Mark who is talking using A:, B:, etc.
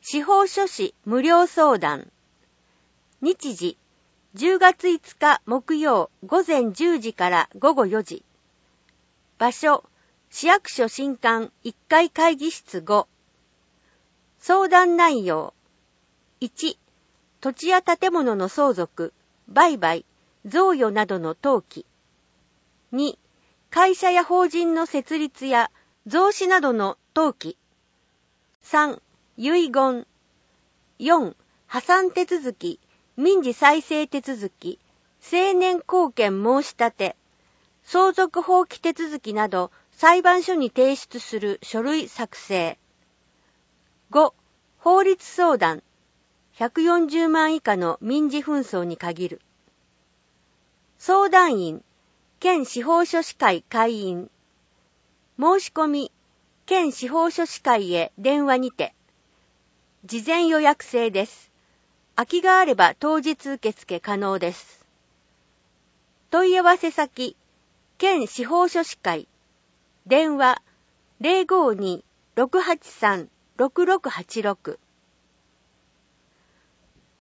A: 司法書士無料相談。日時、10月5日木曜午前10時から午後4時。場所、市役所新館1階会議室5。相談内容。1、土地や建物の相続、売買、贈与などの登記。2、会社や法人の設立や増資などの登記。3、遺言。4、破産手続き、民事再生手続き、成年後見申し立て、相続放棄手続きなど裁判所に提出する書類作成。5、法律相談。140万以下の民事紛争に限る。相談員、県司法書士会会員。申し込み、県司法書士会へ電話にて。事前予約制です。空きがあれば当日受付可能です。問い合わせ先、県司法書士会。電話 052-683-6686